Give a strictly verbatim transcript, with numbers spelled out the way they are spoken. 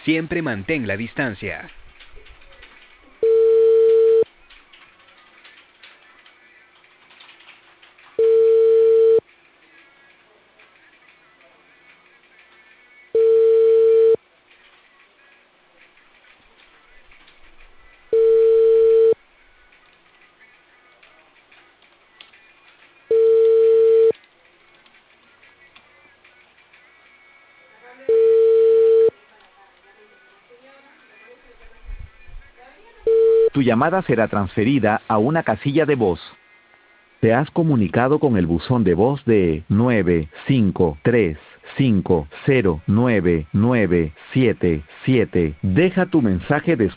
Siempre mantén la distancia. Tu llamada será transferida a una casilla de voz. Te has comunicado con el buzón de voz de nueve cinco tres cinco cero nueve nueve siete siete. Deja tu mensaje después.